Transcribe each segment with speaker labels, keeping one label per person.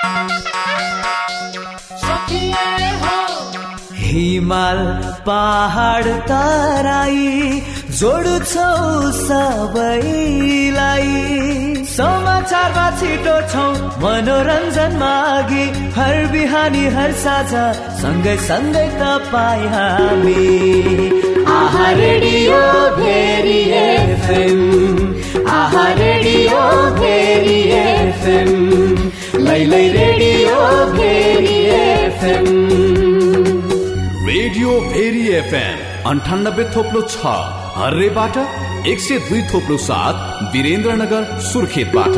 Speaker 1: हिमाल पहाड तराई जोड्छौ सबैलाई, समाचारमा छिटो छौ मनोरञ्जनमा अघि, हर बिहानी हर साँझ सँगै सँगै तपाईँ हामी। आहा रेडियो भेरी एफएम, आहा रेडियो भेरी एफएम, लैलै radio Bheri FM.
Speaker 2: Radio Bheri FM 98.6 हर्रेबाट, 102.7 वीरेन्द्रनगर सुर्खेतबाट।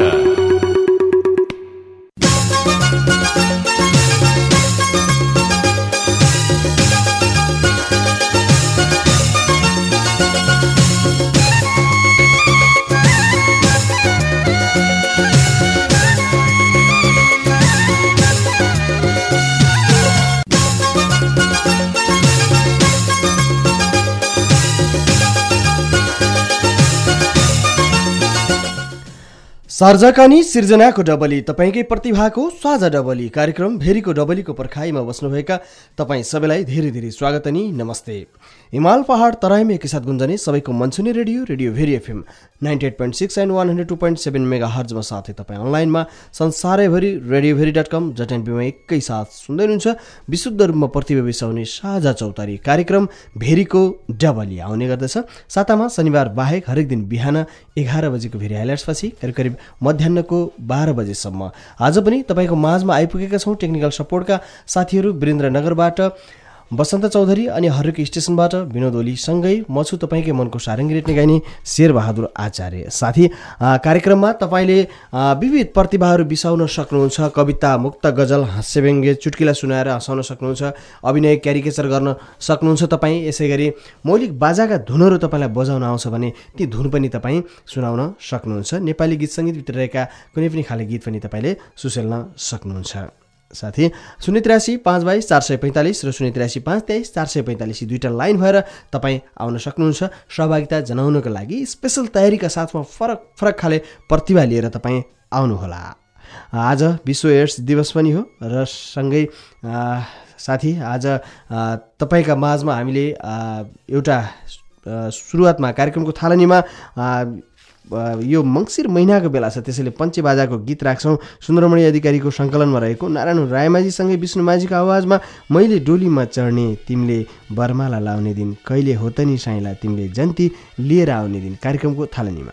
Speaker 3: सर्जकनी सिर्जनाको डबली, तपाईँकै प्रतिभाको साझा डबली कार्यक्रम भेरीको डबलीको पर्खाइमा बस्नुभएका तपाईँ सबैलाई धेरै धेरै स्वागत अनि नमस्ते। हिमाल पहाड तराईमा एकैसाथ गुन्जने सबैको मनसुने radio radio Bheri FM 98.6 and 102.7 मेगा हर्जमा, साथै तपाईँ अनलाइनमा संसारैभरि radioveri.com.np मा एकैसाथ सुन्दै हुनुहुन्छ। विशुद्ध रूपमा प्रतिभा बिसाउने साझा चौतारी कार्यक्रम भेरीको डबली आउने गर्दछ। सातामा शनिबार बाहेक हरेक दिन बिहान 11 बजेको भेरी हाइलाइट्सपछि करिब मध्याहको 12 बजेसम्म आज पनि तपाईँको माझमा आइपुगेका छौँ। टेक्निकल सपोर्टका साथीहरू वीरेन्द्रनगरबाट बसन्त चौधरी अनि हरेक स्टेसनबाट विनोद ओली सँगै म छु तपाईँकै मनको सारङ्गी रेट्ने गाइने शेरबहादुर आचार्य। साथी, कार्यक्रममा तपाईँले विविध प्रतिभाहरू बिसाउन सक्नुहुन्छ। कविता, मुक्त, गजल, हास्यव्यङ्ग्य, चुटकिला सुनाएर हँसाउन सक्नुहुन्छ। अभिनय, क्यारिकेचर गर्न सक्नुहुन्छ तपाईँ। यसै गरी मौलिक बाजाका धुनहरू तपाईँलाई बजाउन आउँछ भने ती धुन पनि तपाईँ सुनाउन सक्नुहुन्छ। नेपाली गीत सङ्गीतभित्र रहेका कुनै पनि खाले गीत पनि तपाईँले सुसेल्न सक्नुहुन्छ। साथी, 083-522-445 र 083-523-445 दुईवटा लाइन भएर तपाईँ आउन सक्नुहुन्छ। सहभागिता जनाउनको लागि स्पेसल तयारीका साथमा फरक फरक खाले प्रतिभा लिएर तपाईँ आउनुहोला। आज विश्व एड्स दिवस पनि हो र सँगै साथी आज तपाईँका माझमा हामीले एउटा सुरुवातमा कार्यक्रमको थालनीमा यो मङ्सिर महिनाको बेला छ, त्यसैले पञ्चेबाजाको गीत राख्छौँ। सुन्दरमणि अधिकारीको सङ्कलनमा रहेको नारायण रायमाझीसँगै विष्णु माझीको आवाजमा मैले डोलीमा चढ्ने तिमीले बर्माला लाउने दिन, कहिले हो त नि साइला तिमीले जन्ती लिएर आउने दिन कार्यक्रमको थालनीमा।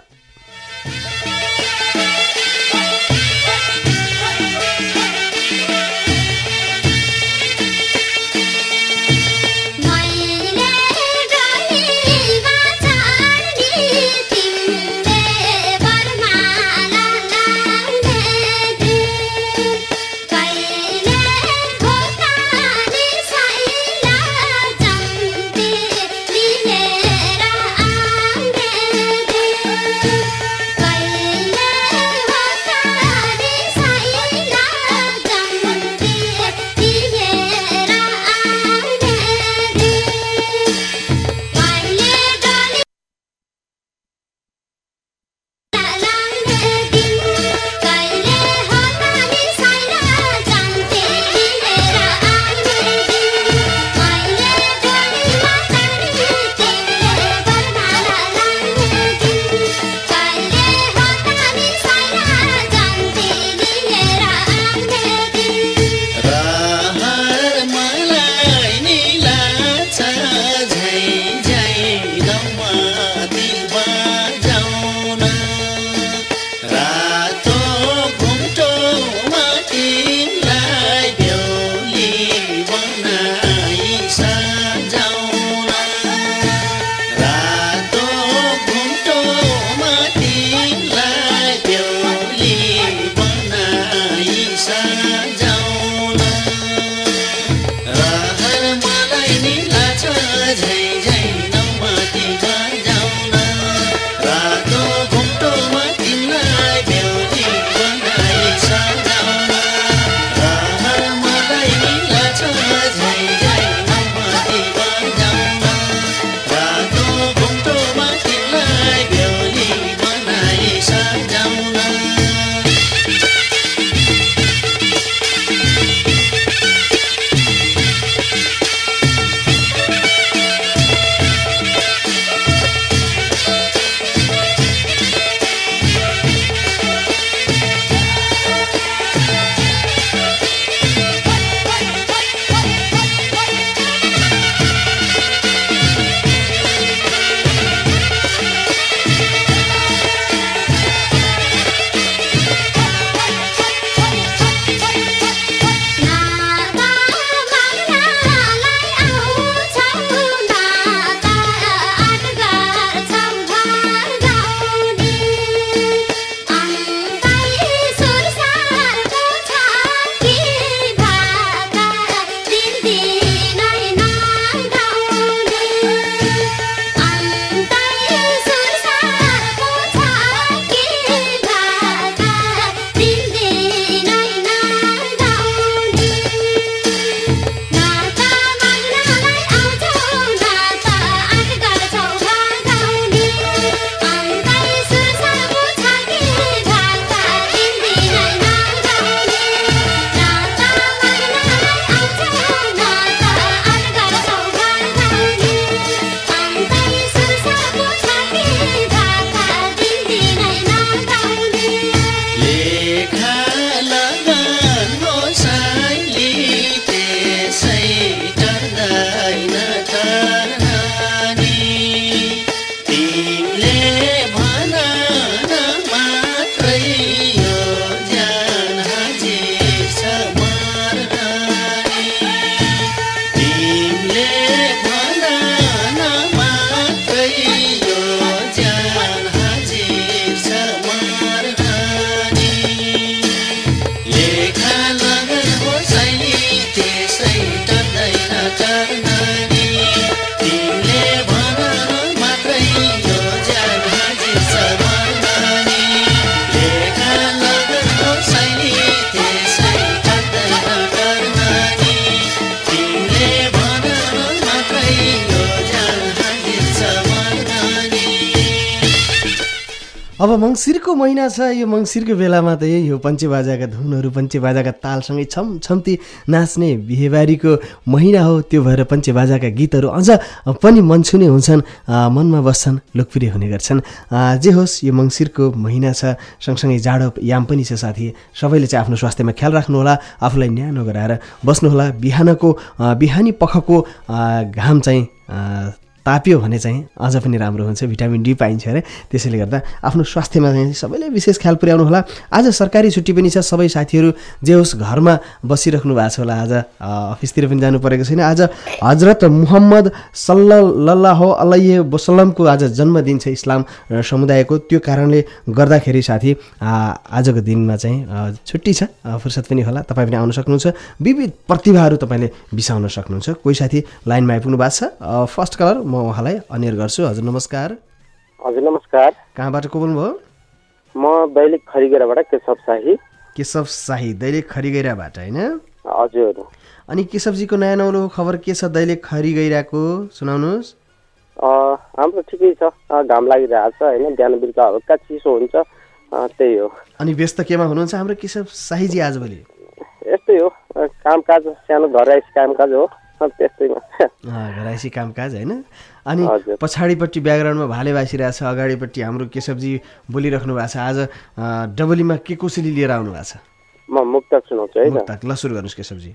Speaker 3: अब मङ्सिरको महिना छ, यो मङ्सिरको बेलामा त यही हो पञ्चेबाजाका धुनहरू, पञ्चेबाजाका तालसँगै छमछम्ती नाच्ने बिहेबारीको महिना हो। त्यो भएर पञ्चेबाजाका गीतहरू अझ पनि मनछुने हुन्छन्, मनमा बस्छन्, लोकप्रिय हुने गर्छन्। जे होस्, यो मङ्सिरको महिना छ, सँगसँगै जाडो याम पनि छ साथी। सबैले चाहिँ आफ्नो स्वास्थ्यमा ख्याल राख्नुहोला, आफूलाई न्यानो गराएर बस्नुहोला। बिहानी पखको घाम चाहिँ ताप्यो भने चाहिँ अझ पनि राम्रो हुन्छ, भिटामिन डी पाइन्छ अरे। त्यसैले गर्दा आफ्नो स्वास्थ्यमा चाहिँ सबैले विशेष ख्याल पुर्याउनु होला। आज सरकारी छुट्टी पनि छ, सबै साथीहरू जे होस् घरमा बसिराख्नु भएको छ होला, आज अफिसतिर पनि जानु परेको छैन। आज हजरत मुहम्मद सल्लल्लाहु अलैहि वसल्लमको आज जन्मदिन छ इस्लाम समुदायको। त्यो कारणले गर्दाखेरि साथी आजको दिनमा चाहिँ छुट्टी छ, फुर्सद पनि होला, तपाईँ पनि आउन सक्नुहुन्छ। विविध प्रतिभाहरू तपाईँले बिसाउन सक्नुहुन्छ। कोही साथी लाइनमा आइपुग्नु भएको छ, फर्स्ट कलर म उहाँलाई अनियर गर्छु। हजुर नमस्कार।
Speaker 4: हजुर नमस्कार।
Speaker 3: कहाँबाट को बोल्नुभयो?
Speaker 4: म दैलेख खरिगैराबाट केशव शाही।
Speaker 3: केशव शाही, दैलेख खरिगैराबाट होइन?
Speaker 4: हजुर।
Speaker 3: अनि केशवजीको नयाँ नौलो खबर के छ दैलेख खरिगैराको, सुनाउनुहोस्।
Speaker 4: हाम्रो ठिकै छ, घाम लागिरहेको छ होइन, बिहान बेलुका हल्का चिसो हुन्छ, त्यही हो।
Speaker 3: अनि व्यस्त केमा हुनुहुन्छ हाम्रो केशव शाहीजी आजभोलि?
Speaker 4: यस्तै हो, कामकाज, सानो घरैसी कामकाज हो, त्यस्तैमा।
Speaker 3: घरैसी कामकाज होइन। अनि पछाडिपट्टि ब्याकग्राउन्डमा भाले बासिरहेको छ, अगाडिपट्टि हाम्रो केशवजी बोलिराख्नु भएको छ। आज डबलीमा के कसरी लिएर आउनु भएको छ?
Speaker 4: म मुक्तक सुनाउँछु है।
Speaker 3: मुक्तक ल सुरु गर्नुहोस् केशवजी।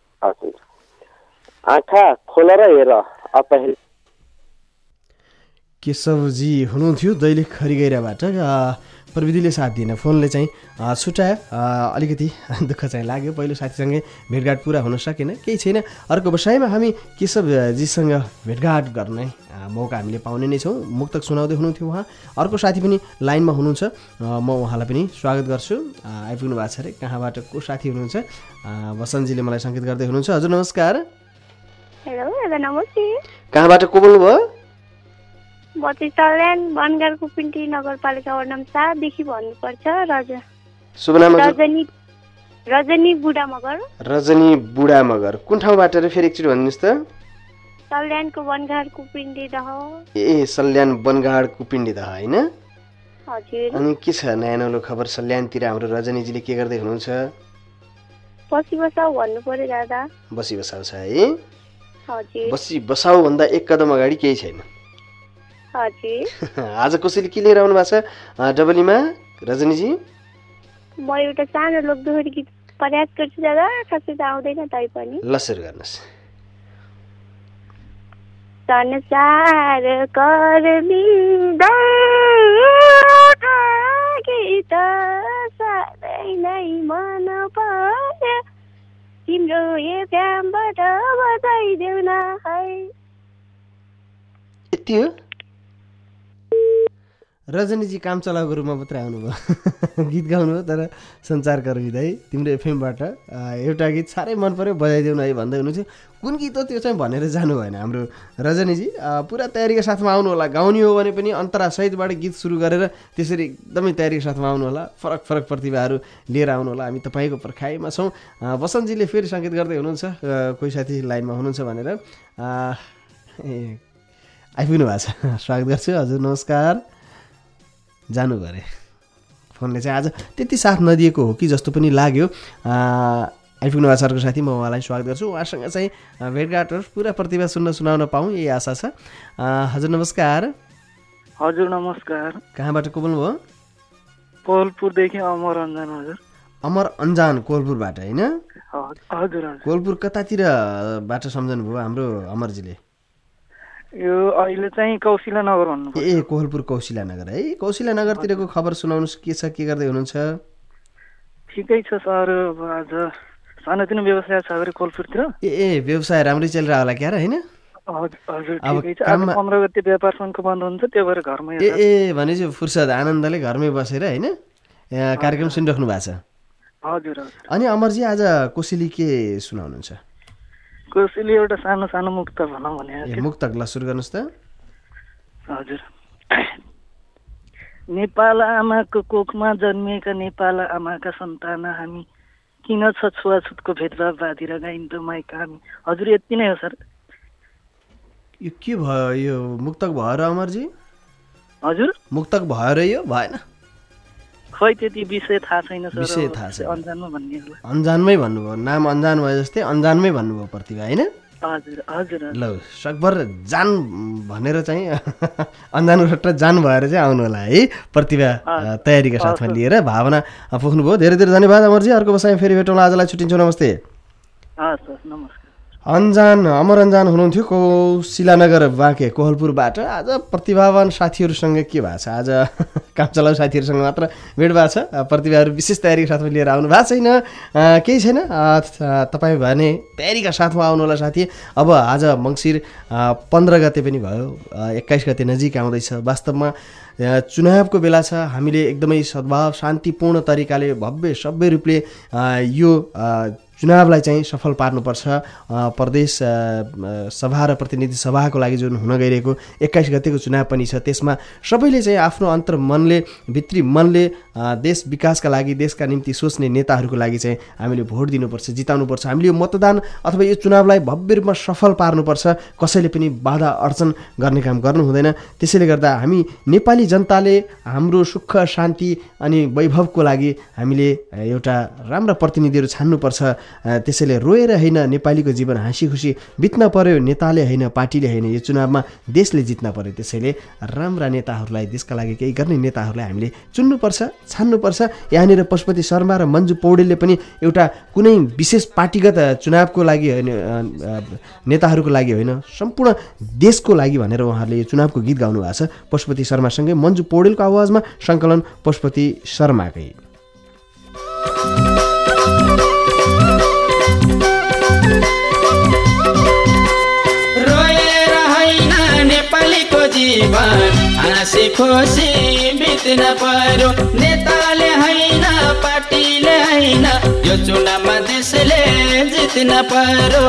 Speaker 4: आँखा खोलेर हेर अपहेल।
Speaker 3: केशवजी हुनुहुन्थ्यो दैलेख खरिगैराबाट। प्रविधिले साथ दिएन, फोनले चाहिँ छुट्यायो, अलिकति दुःख चाहिँ लाग्यो। पहिलो साथीसँगै भेटघाट पुरा हुन सकेन, केही छैन। अर्को बसाइमा हामी केशवजीसँग भेटघाट गर्ने मौका हामीले पाउने नै छौँ। मुक्तक सुनाउँदै हुनुहुन्थ्यो उहाँ। अर्को साथी पनि लाइनमा हुनुहुन्छ, म उहाँलाई पनि स्वागत गर्छु। आइपुग्नु भएको छ अरे, कहाँबाट को साथी हुनुहुन्छ? वसन्तजीले मलाई सङ्केत गर्दै हुनुहुन्छ। हजुर नमस्कार।
Speaker 5: हेलो नमस्ते।
Speaker 3: कहाँबाट को बोल्नुभयो?
Speaker 5: सल्यान बनगारको पिन्टी नगरपालिका वडा नम्बर 7 देखि भन्नुपर्छ।
Speaker 3: शुभ नाम?
Speaker 5: रजनी बुढा मगर।
Speaker 3: रजनी बुढा मगर, कुन ठाउँबाट रे फेरि एकचोटि भन्नुहोस् त?
Speaker 5: सल्यानको बनगारको पिन्टी दह।
Speaker 3: ए सल्यान बनगाडको पिन्डी दह होइन?
Speaker 5: हजुर।
Speaker 3: अनि के छ नयाँ नौलो खबर सल्यानतिर? हाम्रो रजनीजीले के गर्दै हुनुहुन्छ?
Speaker 5: बसी बसाउ भन्नु पर्यो दादा।
Speaker 3: बसी बसाउ छ है?
Speaker 5: हजुर।
Speaker 3: बसी बसाउ भन्दा एक कदम अगाडि केही छैन।
Speaker 5: हजुर।
Speaker 3: आज कसैले के लिएर आउनु भएको छ डबलीमा रजनीजी?
Speaker 5: म एउटा सानो लोकदोहोरी गीत प्रयास गर्छु दादा, खासै त आउँदैन तै पनि। ल
Speaker 3: सुरु गर्नुहोस्।
Speaker 5: संसार कर्मी गीत सधैँ नै मन पर्यो, तिम्रो एफएमबाट बजाइदेऊ न है।
Speaker 3: यति हो? रजनीजी काम चलाएको रूपमा मात्रै आउनुभयो, गीत गाउनुभयो, तर सञ्चारकर्मी है तिम्रो एफएमबाट एउटा गीत साह्रै मन पऱ्यो बजाइदेऊ न है भन्दै हुनुहुन्थ्यो। कुन गीत हो त्यो चाहिँ भनेर जानु भएन हाम्रो रजनीजी। पुरा तयारीको साथमा आउनु होला, गाउने हो भने पनि अन्तरासहितबाट गीत सुरु गरेर त्यसरी एकदमै तयारीको साथमा आउनु होला। फरक फरक प्रतिभाहरू लिएर आउनु होला, हामी तपाईँको पर्खाइमा छौँ। वसन्तजीले फेरि सङ्केत गर्दै हुनुहुन्छ कोही साथी लाइनमा हुनुहुन्छ भनेर। आइपुग्नु भएको छ, स्वागत गर्छु। हजुर नमस्कार। जानु गरे फोनले चाहिँ आज त्यति साथ नदिएको हो कि जस्तो पनि लाग्यो। आइपुग्नु भएको छ अर्को साथी, म उहाँलाई स्वागत गर्छु। उहाँसँग चाहिँ भेटघाटहरू पुरा प्रतिभा सुनाउन पाऊँ यही आशा छ। हजुर नमस्कार।
Speaker 6: हजुर नमस्कार।
Speaker 3: कहाँबाट को बोल्नुभयो?
Speaker 6: कोलपुरदेखि अमर अन्जान। हजुर
Speaker 3: अमर अन्जान, कोलपुरबाट होइन?
Speaker 6: हजुर।
Speaker 3: कोलपुर कतातिरबाट सम्झनु भयो हाम्रो अमरजीले?
Speaker 6: यो अहिले चाहिँ कौशिला नगर भन्नु।
Speaker 3: ए कोहलपुर कौशिला नगर है। कौशिला नगरतिरको खबर सुनाउनुहोस्, के छ, के गर्दै हुनुहुन्छ?
Speaker 6: ठिकै छ सर, आज सानोतिनो व्यवसाय छ अरे कोलपुरतिर।
Speaker 3: ए व्यवसाय राम्रै चलिरहेको होला क्या होइन?
Speaker 6: हजुर ठिकै छ। आज 15 गते व्यापार सङ्घको बन्द हुन्छ, त्यो भएर घरमै।
Speaker 3: ए भनेपछि फुर्सद आनन्दले घरमै बसेर होइन कार्यक्रम सुनिराख्नु भएको छ?
Speaker 6: हजुर।
Speaker 3: अनि अमरजी आज कोसेली के सुनाउनुहुन्छ?
Speaker 6: कोसेली एउटा सानो सानो मुक्त भनौँ भने।
Speaker 3: मुक्तक ल सुरु गर्नुहोस् त।
Speaker 6: हजुर। नेपाल आमाको कोखमा जन्मिएका नेपाल आमाका सन्तान हामी, किन छ छुवाछुतको भेदभाव बाँधेर गाइन्छ माइका हामी। हजुर यति नै हो सर।
Speaker 3: यो के भयो? यो मुक्तक भयो र अमरजी?
Speaker 6: हजुर
Speaker 3: मुक्तक भयो र यो भएन?
Speaker 6: खै त्यति विषय थाहा छैन सर।
Speaker 3: विषय थाहा छैन,
Speaker 6: अन्जानमा भन्ने होला।
Speaker 3: अन्जानमै भन्नुभयो, नाम अन्जान भयो जस्तै अन्जानमै भन्नुभयो प्रतिभा होइन?
Speaker 6: हजुर हजुर।
Speaker 3: ल सकभर जान भनेर चाहिँ अन्जान र जान भएर चाहिँ आउनु होला है प्रतिभा तयारीका साथमा लिएर भावना पोख्नुभयो। धेरै धेरै धन्यवाद अमरजी। अर्को बसाइ फेरि भेटौँला, आजलाई छुट्टिन्छौँ, नमस्ते।
Speaker 6: हस् हस् नमस्कार।
Speaker 3: अन्जान अमर अन्जान हुनुहुन्थ्यो शिलानगर बाँके कोहलपुरबाट। आज प्रतिभावान साथीहरूसँग के भएको छ, आज काम चलाउ साथीहरूसँग मात्र भेट भएको छ, प्रतिभाहरू विशेष तयारीका साथमा लिएर आउनु भएको छैन, केही छैन। तपाईँ भने तयारीका साथमा आउनु होला साथी। अब आज मङ्सिर 15 गते पनि भयो, 21 गते नजिक आउँदैछ। वास्तवमा चुनावको बेला छ, हामीले एकदमै सद्भाव शान्तिपूर्ण तरिकाले भव्य सभ्य रूपले यो चुनावलाई चाहिँ सफल पार्नुपर्छ। प्रदेश सभा र प्रतिनिधि सभाको लागि जुन हुन गइरहेको 21 गतेको चुनाव पनि छ, त्यसमा सबैले चाहिँ आफ्नो अन्तर मनले भित्री मनले देश विकासका लागि देशका निम्ति सोच्ने नेताहरूको लागि चाहिँ हामीले भोट दिनुपर्छ, जिताउनुपर्छ। हामीले यो मतदान अथवा यो चुनावलाई भव्य रूपमा सफल पार्नुपर्छ। कसैले पनि बाधा अड्चन गर्ने काम गर्नु हुँदैन। त्यसैले गर्दा हामी नेपाली जनताले हाम्रो सुख शान्ति अनि वैभवको लागि हामीले एउटा राम्रा प्रतिनिधिहरू छान्नुपर्छ। त्यसैले रोएर होइन, नेपालीको जीवन हाँसी खुसी बित्न पर्यो, नेताले होइन पार्टीले होइन, यो चुनावमा देशले जित्न पर्यो। त्यसैले राम्रा नेताहरूलाई, देशका लागि केही गर्ने नेताहरूलाई हामीले चुन्नुपर्छ, छान्नुपर्छ। यहाँनिर पशुपति शर्मा र मन्जु पौडेलले पनि एउटा कुनै विशेष पार्टीगत चुनावको लागि होइन, नेताहरूको लागि होइन, सम्पूर्ण देशको लागि भनेर उहाँहरूले यो चुनावको गीत गाउनु भएको छ। पशुपति शर्मासँगै मन्जु पौडेलको आवाजमा सङ्कलन पशुपति शर्माकै।
Speaker 7: हाँसी खुसी बित्न पर्यो, नेताले होइन पार्टीले होइन, यो चुनावमा देशले जित्न पर्यो।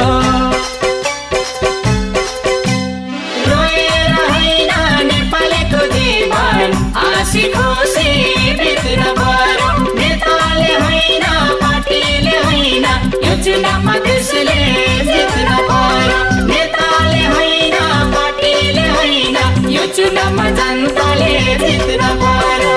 Speaker 7: रोएर होइन नेपालीको जीवन हाँसी खुसी बित्न पर्यो, नेताले होइन पार्टीले होइन, यो चुनावमा देशले जित्न पर्यो। नेताले होइन पार्टीले होइन, यो चुनावमा जनताले जित्न पर्यो।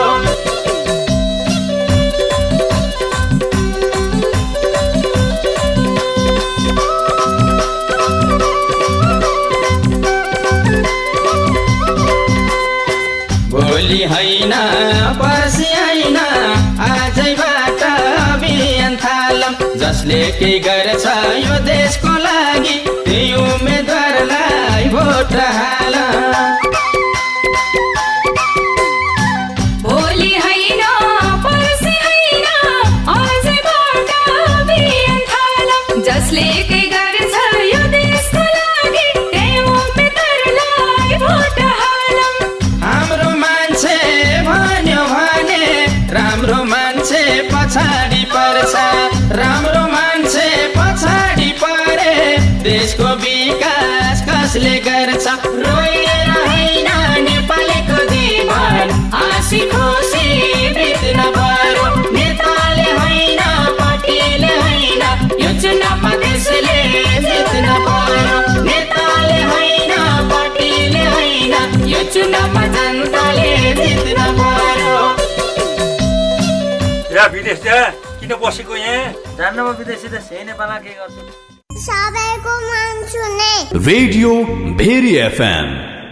Speaker 7: भोलि होइन पर्सि होइन आजैबाट अभियान थालौँ, जसले केही गर्छ यो देशको लागि त्यही उम्मेदवारलाई भोट हालौँ।
Speaker 8: भोलि होइन पर्सि होइन आजैबाट अभियान थालौँ, जसले केही गर्छ यो देशको लागि त्यही उम्मेदवारलाई भोट हालौँ।
Speaker 7: हाम्रो मान्छे भन्यो भने राम्रो मान्छे पछाडि पर्छ, राम्रो मान्छे पछाडि परे देशको विकास कसले गर्छ। रोएर होइन नेपालीको जीवन हाँसी खुसी बित्न पर्यो, नेताले होइन पार्टीले होइन, यो चुनावमा देशले जित्न पर्यो। नेताले होइन पार्टीले होइन, यो चुनावमा जनताले जित्न पर्यो।
Speaker 9: या विदेश जा किन बसेको यहाँ?
Speaker 10: जान्न म विदेशी देश, यही नेपालमा के गर्छु?
Speaker 11: सबैको मन सुने
Speaker 2: रेडियो भेरी एफएम।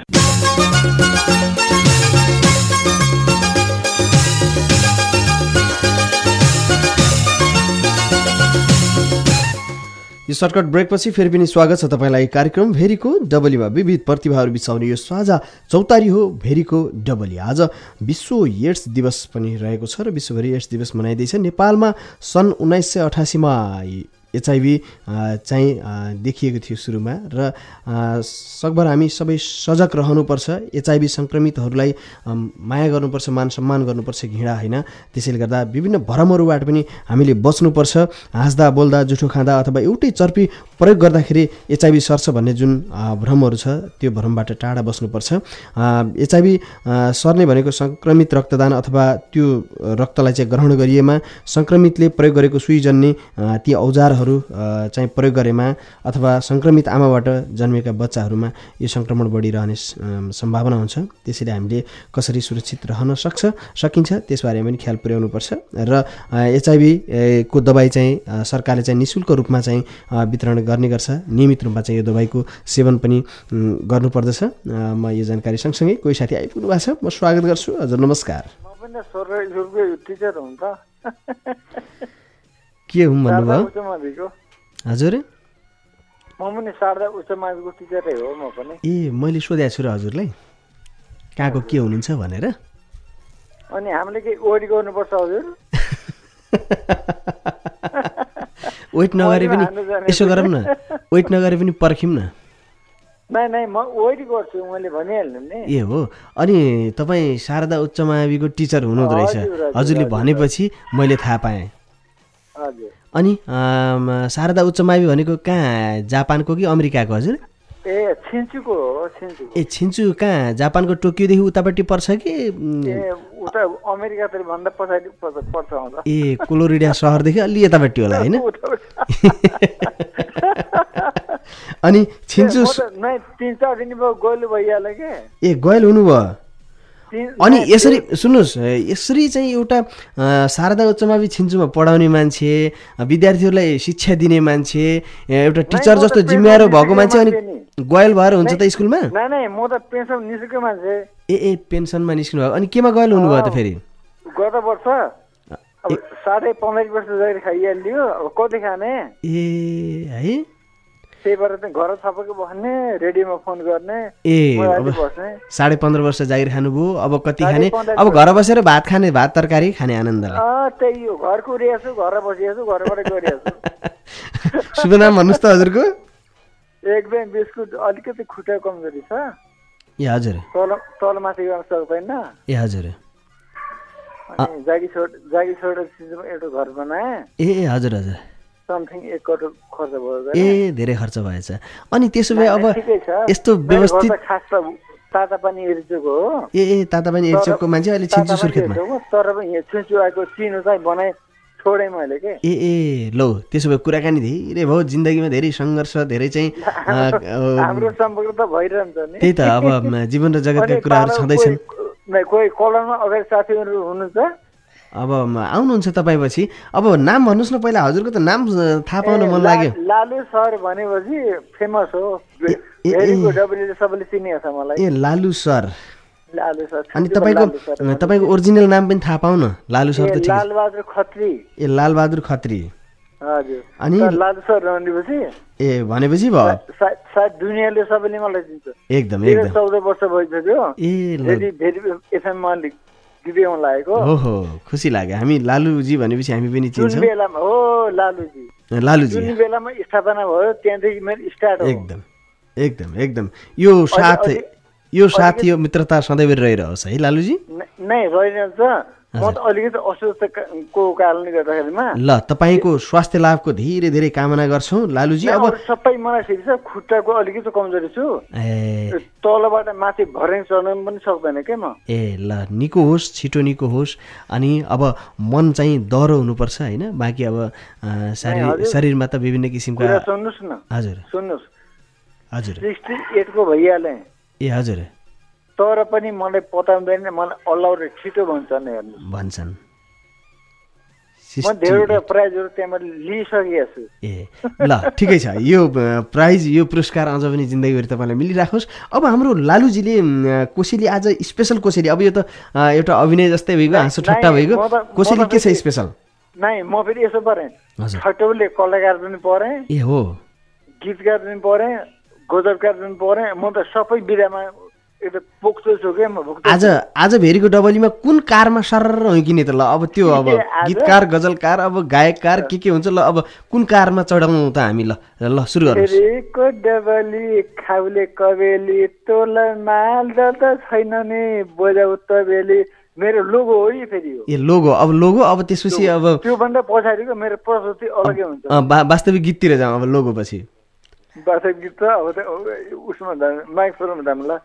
Speaker 3: यो सर्टकट ब्रेकपछि फेरि पनि स्वागत छ तपाईँलाई कार्यक्रम भेरीको डबलीमा। विविध प्रतिभाहरू बिचाउने यो साझा चौतारी हो भेरीको डबली। आज विश्व एड्स दिवस पनि रहेको छ र विश्वभरि एड्स दिवस मनाइँदैछ। नेपालमा सन् 1988 मा एचआइभी चाहिँ देखिएको थियो सुरुमा र सकभर हामी सबै सजग रहनुपर्छ। एचआइभी सङ्क्रमितहरूलाई माया गर्नुपर्छ, मान सम्मान गर्नुपर्छ, घृणा होइन। त्यसैले गर्दा विभिन्न भ्रमहरूबाट पनि हामीले बच्नुपर्छ। हाँस्दा बोल्दा जुठो खाँदा अथवा एउटै चर्पी प्रयोग गर्दाखेरि एचआइभी सर्छ भन्ने जुन भ्रमहरू छ त्यो भ्रमबाट टाढा बस्नुपर्छ। एचआइभी सर्ने भनेको सङ्क्रमित रक्तदान अथवा त्यो रक्तलाई चाहिँ ग्रहण गरिएमा सङ्क्रमितले प्रयोग गरेको सुई जन्ने ती औजारहरू औषधहरू चाहिँ प्रयोग गरेमा अथवा सङ्क्रमित आमाबाट जन्मेका बच्चाहरूमा यो सङ्क्रमण बढिरहने सम्भावना हुन्छ। त्यसैले हामीले कसरी सुरक्षित रहन सकिन्छ त्यसबारेमा पनि ख्याल पुर्याउनुपर्छ र HIV को दबाई चाहिँ सरकारले चाहिँ निःशुल्क रूपमा चाहिँ वितरण गर्ने गर्छ। नियमित रूपमा चाहिँ यो दबाईको सेवन पनि गर्नुपर्दछ। म यो जानकारी सँगसँगै कोही साथी आइपुग्नु भएको छ, म स्वागत गर्छु। हजुर नमस्कार।
Speaker 12: म पनि सरकारी स्कुलको टिचर हुँ त।
Speaker 3: के हुँ भन्नुभयो? हजुर
Speaker 12: म पनि शारदा उच्च माध्यमिकको टिचरै हो म पनि।
Speaker 3: ए मैले सोधेको छु र हजुरलाई कहाँको के हुनुहुन्छ भनेर।
Speaker 12: अनि हामीले के वेट गर्नुपर्छ हजुर?
Speaker 3: वेट नगरे पनि यसो गरौँ न, वेट नगरे पनि पर्खौँ न।
Speaker 12: नै म वेट गर्छु, मैले भनिहाल्नु नि।
Speaker 3: ए हो, अनि तपाईँ शारदा उच्च माविको टिचर हुनुहुँदो रहेछ हजुरले भनेपछि मैले थाहा पाएँ।
Speaker 12: हजुर।
Speaker 3: अनि शारदा उच्च मावि भनेको कहाँ, जापानको कि अमेरिकाको हजुर?
Speaker 12: ए छिन्चुको हो, छिन्चु।
Speaker 3: ए छिन्चु कहाँ, जापानको टोकियोदेखि उतापट्टि पर्छ कि?
Speaker 12: ए उता अमेरिकातिर भन्दा पछाडि पर्छ होला। ए
Speaker 3: कोलोरिडा सहरदेखि अलि यतापट्टि होला होइन? अनि छिन्चु
Speaker 12: नै 3-4 दिन भयो गइल भइहाल्यो के।
Speaker 3: ए गइल हुनुभयो। अनि यसरी सुन्नुहोस्, यसरी चाहिँ एउटा शारदा उच्च मावि छिन्चुमा पढाउने मान्छे, विद्यार्थीहरूलाई शिक्षा दिने मान्छे, एउटा टिचर जस्तो जिम्मेवार भएको मान्छे अनि गयल भएर हुन्छ त स्कुलमा?
Speaker 12: नै म त पेन्सन निस्केको मान्छे।
Speaker 3: ए पेन्सनमा निस्किनु भयो। अनि केमा गयल हुनुभयो त फेरि?
Speaker 12: गत वर्ष अब 15.5 वर्ष जागिर खाइहाल्यो, अब कति खाने?
Speaker 3: ए है,
Speaker 12: त्यही भएर चाहिँ घर छापेको बस्ने, रेडियोमा फोन गर्ने।
Speaker 3: ए अब 15.5 वर्ष जागिर खानुभयो, अब कति खाने? अब घर बसेर भात खाने, भात तरकारी खाने आनन्द।
Speaker 12: त्यही हो, घरको रियाछु, घर बसिएछु, घरबाट गरिएछु।
Speaker 3: शुभ नाम भन्नुहोस् त हजुरको?
Speaker 12: एकदम बिस्कुट, अलिकति खुट्टा कमजोरी छ।
Speaker 3: ए हजुर।
Speaker 12: तल माथि गर्न सक्दैन।
Speaker 3: ए हजुर।
Speaker 12: जागी छोडेर एउटा घर बनाए।
Speaker 3: ए हजुर हजुर।
Speaker 12: समथिङ 1 करोड खर्च भयो।
Speaker 3: ए धेरै खर्च भएछ। अनि त्यसो भए अब यस्तो व्यवस्थित
Speaker 12: खास त तातापानी एरिचोक हो।
Speaker 3: ए तातापानी एरिचोकको मान्छे अहिले छिन्चु सुर्खेतमा।
Speaker 12: तर पनि यहाँ छिन्चु आएको चिनो चाहिँ बनाए छोडे मैले के।
Speaker 3: ए लौ त्यसो भए कुराकानी धेरै भयो, जिन्दगीमा धेरै सङ्घर्ष, धेरै चाहिँ
Speaker 12: हाम्रो सम्पर्क त भइरहन्छ नि।
Speaker 3: त्यही त, अब जीवन र जगतका कुराहरू छँदैछन्।
Speaker 12: कोही कलरमा अगाडि साथीहरू हुनुहुन्छ?
Speaker 3: अब आउनुहुन्छ तपाईँ पछि। अब नाम भन्नुहोस् न पहिला, हजुरको त नाम थाहा पाउन मन लाग्यो।
Speaker 12: लालु सर भनेपछि फेमस हो, भेरीको डब्ल्यूले सबैले चिनिएको छ मलाई।
Speaker 3: ए लालु सर।
Speaker 12: लालु सर।
Speaker 3: अनि तपाईँको ओरिजिनल नाम पनि थाहा पाउन? लालु सर त
Speaker 12: लालबहादुर खत्री।
Speaker 3: ए लालबहादुर खत्री।
Speaker 12: हजुर।
Speaker 3: अनि
Speaker 12: लालु सर भनेपछि
Speaker 3: ए भनेपछि भयो
Speaker 12: सायद दुनियाँले सबैले मलाई चिन्छ।
Speaker 3: एकदम एकदम।
Speaker 12: 14 वर्ष भइसक्यो।
Speaker 3: ए
Speaker 12: भेरी एफएममा गिफ्ट लागेको।
Speaker 3: ओहो खुसी लाग्यो, हामी लालुजी भनेपछि हामी पनि चिन्छौँ।
Speaker 12: जुन बेलामा हो लालुजी जुन बेलामा स्थापना भयो त्यहाँदेखि मेरो स्टार्ट हो।
Speaker 3: एकदम एकदम एकदम। यो साथ यो मित्रता सधैँ रहिरहोस् है लालुजी।
Speaker 12: नै रहिरहन्छ। म त अलिकति अस्वस्थको कारणले गर्दाखेरिमा
Speaker 3: ल तपाईँको स्वास्थ्य लाभको धेरै धेरै कामना गर्छौँ लालुजी। अब
Speaker 12: सबै मलाई ठिक छ, खुट्टाको अलिकति कमजोरी छु, तलबाट माथि भर्ने चढ्न पनि सक्दैन के म।
Speaker 3: ए ल निको होस्, छिटो निको होस्। अनि अब मन चाहिँ दह्रो हुनुपर्छ होइन, बाँकी अब शरीरमा त विभिन्न किसिमका।
Speaker 12: सुन्नुहोस् न।
Speaker 3: हजुर
Speaker 12: सुन्नुहोस्।
Speaker 3: हजुर
Speaker 12: 68 को भइहालेँ।
Speaker 3: ए हजुर।
Speaker 12: तर पनि मलाई पताउँदैन, मलाई अल्लाहले छिटो भन्छन्
Speaker 3: भन्छन्।
Speaker 12: म धेरैवटा प्राइजहरू त्यहाँबाट लिइसकेको छु।
Speaker 3: ए ल ठिकै छ, यो प्राइज यो पुरस्कार अझ पनि जिन्दगीभरि तपाईँलाई मिलिराखोस्। अब हाम्रो लालुजीले कोसेली आज स्पेसल कोसेली, अब यो त एउटा अभिनय जस्तै भइगयो, हाँसो ठट्टा भइगयो, कोसेली के छ स्पेसल?
Speaker 12: नै म फेरि यसो परेँ, ठट्टौले कलाकार पनि परेँ।
Speaker 3: ए हो,
Speaker 12: गीतकार पनि परेँ, गजबकार पनि परेँ। म त सबै विधामा
Speaker 3: आज भेरीको डबलीमा कुन कारमा सरर हुँकिने त? ल अब त्यो अब गीतकार गजलकार अब गायककार के हुन्छ? ल अब कुन कारमा चढाउँ त हामी? ल सुरु गर्नुहोस्।
Speaker 12: भेरीको डबली खाउले कबेली तोल माल त छैन नि बजाउ तबेली, मेरो लोगो हो यो फेरि हो।
Speaker 3: ए लोगो, अब लोगो, अब त्यसपछि अब
Speaker 12: त्योभन्दा पछाडिको मेरो प्रस्तुति अलगै हुन्छ।
Speaker 3: वास्तविक गीततिर जाउँ अब लोगो पछि।
Speaker 12: वास्तविक गीत त अब उसमा माइक फोनमा जाम ल।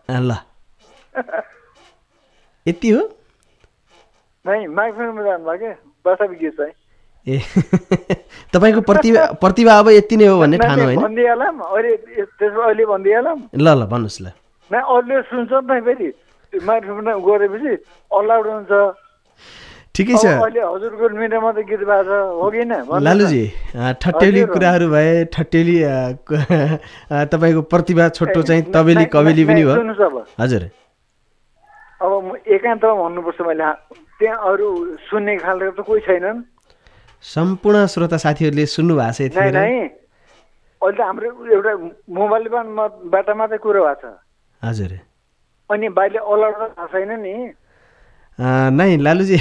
Speaker 3: यति हो?
Speaker 12: नै माइक फोनमा जानु भयो के वास्तविक गीत चाहिँ।
Speaker 3: ए तपाईँको प्रतिभा अब यति नै हो भन्ने ठानो होइन?
Speaker 12: भनिदिइहालौँ अहिले, त्यसो अहिले भनिदिइहालौँ।
Speaker 3: ल ल भन्नुहोस् ल।
Speaker 12: अरूले सुन्छ नि त फेरि माइक्रोफोन गरेपछि अलाउड हुन्छ।
Speaker 3: ठिकै छ।
Speaker 12: अहिले हजुरको मिडियामा त गीत बाज हो किन
Speaker 3: लालुजी? ठट्टेली कुराहरू भए, ठट्टेली तपाईँको प्रतिभा छोटो चाहिँ तबेली कबेली पनि हो। हजुर
Speaker 12: अब एकान्तमा भन्नुपर्छ मैले, त्यहाँ अरू सुन्ने खालको त कोही छैनन्।
Speaker 3: सम्पूर्ण श्रोता साथीहरूले सुन्नु भएको छ यतिखेर?
Speaker 12: अहिले त हाम्रो एउटा मोबाइलबाट मात्रै कुरो भएको छ।
Speaker 3: हजुर।
Speaker 12: अनि बाहिर अलाउड त थाहा छैन नि।
Speaker 3: नै लालुजी,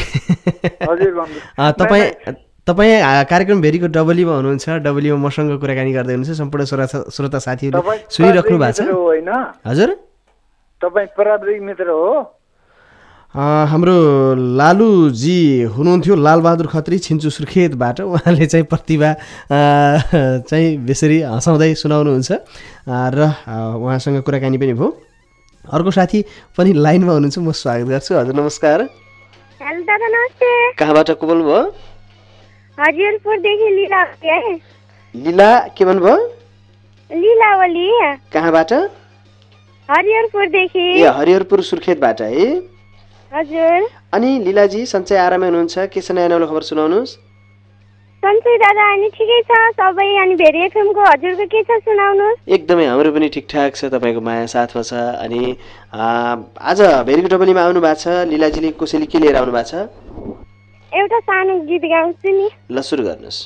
Speaker 3: तपाईँ कार्यक्रम भेरीको डबलीमा हुनुहुन्छ, डबलीमा मसँग कुराकानी गर्दै हुनुहुन्छ, सम्पूर्ण श्रोता साथीहरूले सुनिराख्नु भएको छ। हजुर
Speaker 12: तपाईँ प्राविधिक मित्र हो?
Speaker 3: हाम्रो लालुजी हुनुहुन्थ्यो लालबहादुर खत्री छिन्चु सुर्खेतबाट। उहाँले चाहिँ प्रतिभा चाहिँ बेसरी हँसाउँदै सुनाउनुहुन्छ र उहाँसँग कुराकानी पनि भयो। अर्को साथी पनि लाइनमा हुनुहुन्छ, म स्वागत गर्छु। हजुर नमस्कार।
Speaker 5: हेलो दादा नमस्ते।
Speaker 3: कहाँबाट को बोल्नुभयो?
Speaker 5: हरिहरपुरदेखि लीला।
Speaker 3: लीला के भन्नुभयो?
Speaker 5: लीलावली।
Speaker 3: कहाँबाट?
Speaker 5: हरिहरपुरदेखि।
Speaker 3: ए हरिहरपुर सुर्खेतबाट है?
Speaker 5: हजुर।
Speaker 3: अनि लीलाजी सन्चै आरामै हुनुहुन्छ? के छ नयाँ नौलो खबर सुनाउनुहोस्।
Speaker 5: सन्चै दादा, अनि ठिकै छ सबै। अनि भेरी एफएमको हजुरको के छ सुनाउनुहोस्।
Speaker 3: एकदमै हाम्रो पनि ठिकठाक छ, तपाईँको माया साथमा छ। अनि आज भेरीको डबलीमा आउनु भएको छ लीलाजीले, कसैले के लिएर आउनु भएको छ?
Speaker 5: एउटा सानो गीत गाउँछु नि। ल
Speaker 3: सुरु गर्नुहोस्।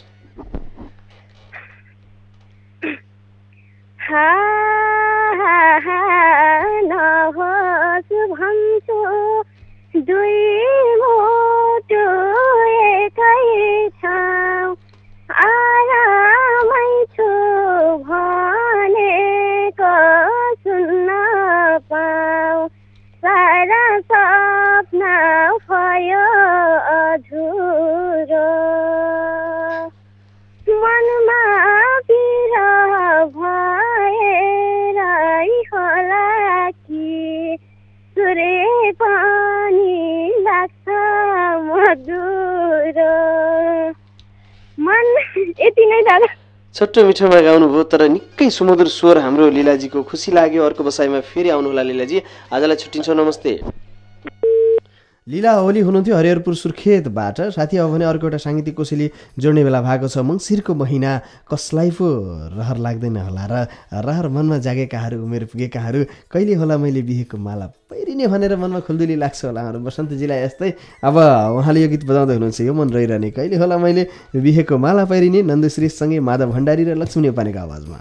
Speaker 5: नहोस् भन्छु दुई मुटु एकै ठाउँ, आरामै छु भनेको सुन्न पाऊ, सारा सपना भयो अधुरो, मनमा बिरह भएर होला कि सुरे पनि लाग्छ मधुरो मन। यति नै दादा।
Speaker 3: छोटो मिठोमा गाउनुभयो, तर निकै सुमधुर स्वर हाम्रो लीलाजीको। खुसी लाग्यो। अर्को बसाइमा फेरि आउनुहोला लीलाजी। आजलाई छुट्टिन्छौँ, नमस्ते। लीला ओली हुनुहुन्थ्यो हरिहरपुर सुर्खेतबाट। साथी अब भने अर्को एउटा साङ्गीतिक कोसेली जोड्ने बेला भएको छ। मङ्सिरको महिना कसलाई पो रहर लाग्दैन होला र रहर मनमा जागेकाहरू, उमेर पुगेकाहरू, कहिले होला मैले बिहेको माला पहिरिने भनेर मनमा खुल्दुली लाग्छ होला। हाम्रो बसन्तजीलाई यस्तै। अब उहाँले यो गीत बजाउँदै हुनुहुन्छ, यो मन रहिरहने कहिले होला मैले बिहेको माला पहिरिने, नन्दश्रेष्ठसँगै माधव भण्डारी र लक्ष्मी नेपालीको आवाजमा।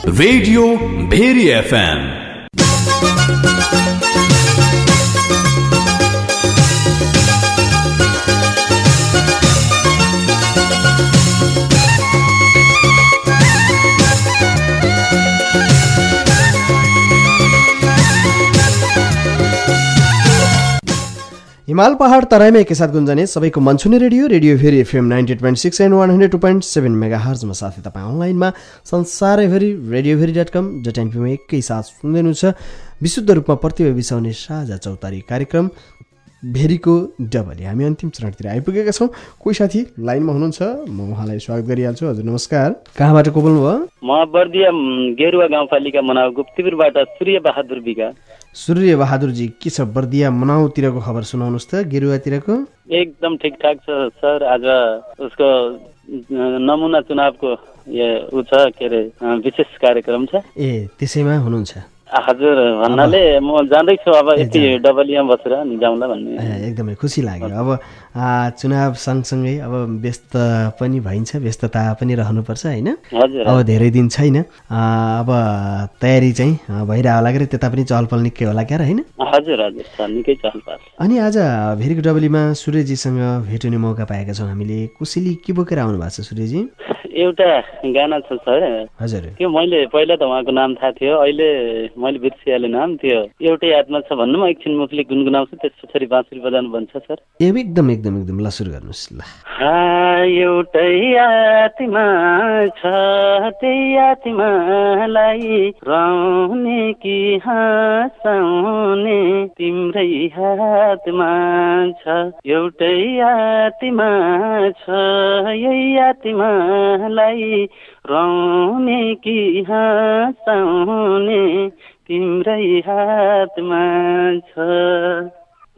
Speaker 2: Radio Bheri FM.
Speaker 3: हिमाल पहाड तराईमा एकैसाथ गुन्जने सबैको मनछुने रेडियो भेरी एफएम 98.6 एन्ड 102.7 मेगाहर्जमा साथै तपाईँ अनलाइनमा संसारैभरि radioveri.com.np मा एकैसाथ सुन्दै हुनुहुन्छ। विशुद्ध रूपमा प्रतिभा बिसाउने साझा चौतारी कार्यक्रम भेरीको डबली। हामी अन्तिम चरणतिर आइपुगेका छौँ। कोही साथी लाइनमा हुनुहुन्छ, म उहाँलाई स्वागत गरिहाल्छु। हजुर नमस्कार, कहाँबाट को बोल्नुभयो?
Speaker 13: म बर्दिया गेरुवा गाउँपालिका मनाउ गुप्तीपुरबाट सूर्य बहादुर बिका।
Speaker 3: सूर्य बहादुरजी, के छ बर्दिया मनाउतिरको खबर सुनाउनुहोस् त, गेरुवातिरको?
Speaker 13: एकदम ठिकठाक छ सर। आज उसको नमुना चुनावको ऊ छ, के अरे विशेष कार्यक्रम छ।
Speaker 3: ए त्यसैमा हुनुहुन्छ?
Speaker 13: हजुर, भन्नाले म जाँदैछु अब यति डबलियामा बसेर अनि जाउँला भन्ने।
Speaker 3: एकदमै खुसी लाग्यो। अब चुनाव सँगसँगै अब व्यस्त पनि भइन्छ, व्यस्तता पनि रहनुपर्छ होइन? अब धेरै दिन छैन, अब तयारी चाहिँ भइरह होला कि त्यता पनि चहलपहल निकै होला क्या होइन?
Speaker 13: हजुर हजुर सर, निकै चहलपहल।
Speaker 3: अनि आज भेरीको डबलीमा सूर्यजीसँग भेट हुने मौका पाएका छौँ हामीले। कुशली के बोकेर आउनु भएको छ सूर्यजी?
Speaker 13: एउटा गाना छ सर।
Speaker 3: हजुर,
Speaker 13: त्यो मैले पहिला त उहाँको नाम थाहा थियो, अहिले मैले बिर्सिहालेँ नाम। त्यो एउटै यादमा छ भन्नु, म एकछिन मुखले गुनगुनाउँछु, त्यस पछाडि बाँसुरी बजाउनु भन्छ सर।
Speaker 3: एकदम एकदम एकदम ल सुरु गर्नुहोस्। ल
Speaker 13: एउटै यादमा छ, त्यही यादमालाई रुवाउने कि हँसाउने तिम्रै हातमा छ। एउटै यादमा छ, यही यादमालाई रुवाउने कि हँसाउने तिम्रै हातमा छ।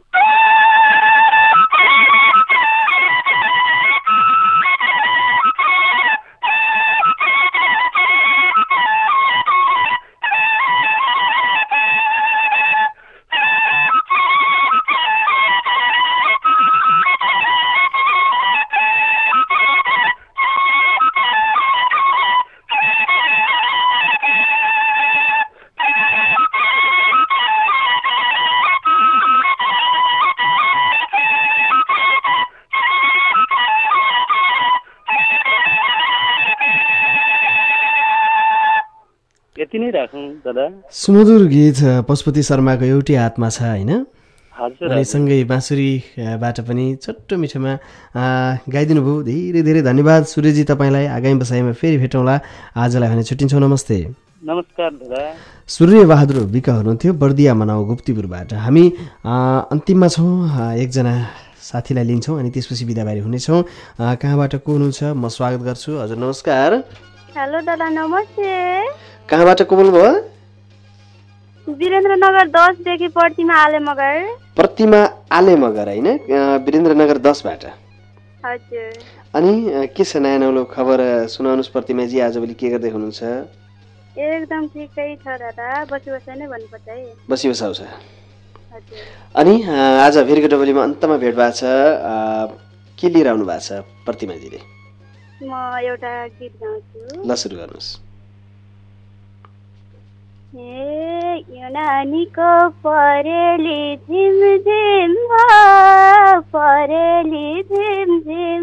Speaker 13: यति नै राखौँ दादा।
Speaker 3: सुमधुर गीत पशुपति शर्माको एउटै हातमा छ होइन? अनि सँगै बाँसुरीबाट पनि छोटो मिठोमा गाइदिनु भयो। धेरै धेरै धन्यवाद सूर्यजी तपाईँलाई। आगामी बसाइमा फेरि भेटौँला। आजलाई भने छुट्टिन्छौँ। नमस्ते।
Speaker 13: नमस्कार दादा।
Speaker 3: सूर्य बहादुर विका हुनुहुन्थ्यो बर्दिया मनाउ गुप्तीपुरबाट। हामी अन्तिममा छौँ, एकजना साथीलाई लिन्छौँ अनि त्यसपछि बिदाबारी हुनेछौँ। कहाँबाट को हुनुहुन्छ? म स्वागत गर्छु। हजुर नमस्कार।
Speaker 5: हेलो दादा, नमस्ते।
Speaker 3: कहाँबाट को बोल्नुभयो?
Speaker 5: वीरेन्द्रनगर 10 देखि प्रतिमा आले मगर।
Speaker 3: प्रतिमा आले मगर होइन, वीरेन्द्रनगर 10 बाट।
Speaker 5: हजुर।
Speaker 3: अनि के छ नयाँ नौलो खबर सुनाउनुहोस् प्रतिमाजी, आजभोलि के गर्दै हुनुहुन्छ?
Speaker 5: एकदम ठिकै छ दादा, बसी बसाइ नै भन्नुपर्छ है।
Speaker 3: बसी बसाउ छ। हजुर। अनि आज भेरीको डबलीमा अन्तमा भेट भएको छ, के लिएर आउनु भएको छ प्रतिमाजीले?
Speaker 5: म एउटा गीत गाउँछु।
Speaker 3: ल सुरु गर्नुहोस्।
Speaker 5: यो नानीको परेली झिम झिम परेली झिम झिम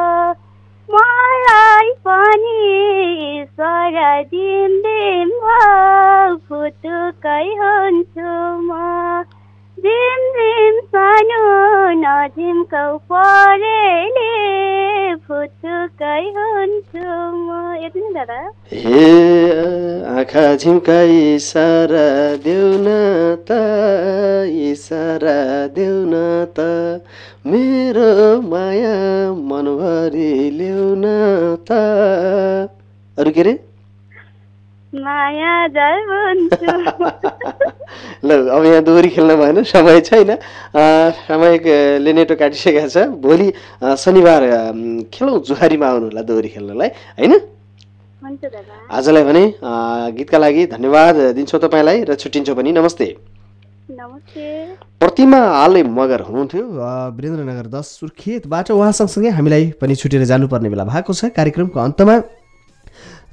Speaker 5: मलाई पनि ईश्वर दिम दिम फुटुकै हुन्छु म। झिम झिम सानो नझिम्कौ परेली फुटुकै हुन्छु म। यति नै दादा।
Speaker 3: हे आँखा झिम्काई इसारा देऊ न त, इसारा देऊ न त, मेरो माया मनभरि ल्याउ न त। अरू के रे?
Speaker 5: माया जल हुन्छु।
Speaker 3: ल अब यहाँ दोहोरी खेल्न भएन, समय छैन, समयले नेटो काटिसकेको छ। भोलि शनिबार खेलौँ, जुहारीमा आउनु होला दोहोरी खेल्नलाई होइन? आजलाई भने गीतका लागि धन्यवाद दिन्छौँ तपाईँलाई र छुट्टिन्छौँ पनि। नमस्ते।
Speaker 5: नमस्ते।
Speaker 3: प्रतिमा आले मगर हुनुहुन्थ्यो वीरेन्द्रनगर 10 सुर्खेतबाट। उहाँ सँगसँगै हामीलाई पनि छुटेर जानुपर्ने बेला भएको छ कार्यक्रमको अन्तमा।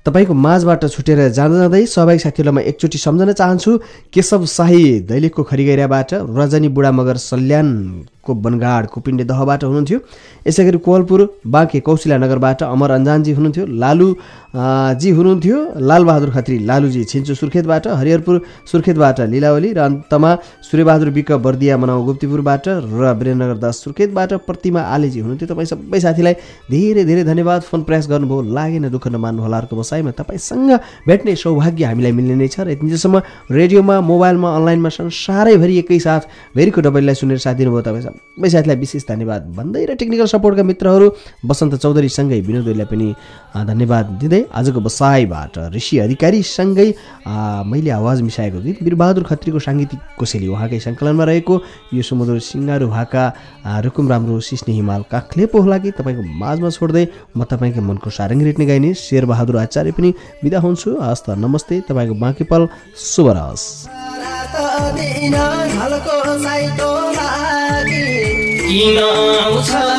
Speaker 3: तपाईँको माझबाट छुटेर जाँदा जाँदै सहभागी साथीहरूलाई म एकचोटि सम्झन चाहन्छु। केशव शाही दैलेखको खरिगैराबाट, रजनी बुढा मगर सल्यानको बनगाड कुपिण्डे दहबाट हुनुहुन्थ्यो। यसै गरी कोवलपुर बाँके कौशिला नगरबाट अमर अन्जानजी हुनुहुन्थ्यो। लालु जी हुनुहुन्थ्यो। लालबहादुर खत्री लालुजी छिन्चु सुर्खेतबाट, हरिहरपुर सुर्खेतबाट लीलावली र अन्तमा सूर्यबहादुर विक बर्दिया मनाउ गुप्तीपुरबाट र वीरेन्द्रनगर 10 सुर्खेतबाट प्रतिमा आलेजी हुनुहुन्थ्यो। तपाईँ सबै साथीलाई धेरै धेरै धन्यवाद। फोन प्रयास गर्नुभयो, लागेन दुःख नमान्नु होला। अर्को बसाइमा तपाईँसँग भेट्ने सौभाग्य हामीलाई मिल्ने नै छ र यतिसम्म रेडियोमा, मोबाइलमा, अनलाइनमा संसारैभरि एकैसाथ भेरीको डबलीलाई सुनेर साथ दिनुभयो। तपाईँ सबै साथीलाई विशेष धन्यवाद भन्दै र टेक्निकल सपोर्टका मित्रहरू वसन्त चौधरीसँगै विनोद ओलीलाई पनि धन्यवाद दिँदै आजको बसाइबाट ऋषि अधिकारीसँगै मैले आवाज मिसाएको गीत वीरबहादुर खत्रीको साङ्गीतिक कोसेली उहाँकै सङ्कलनमा रहेको यो सुमधुर सिङ्गारो भाका रुकुम राम्रो सिस्ने हिमाल काखले पो होला कि तपाईँको माझमा छोड्दै म तपाईँको मनको सारङ्गी रेट्ने गाइने शेरबहादुर आचार्य पनि बिदा हुन्छु। हस्त नमस्ते। तपाईँको बाँकी पल शुभ रहोस्।
Speaker 7: किन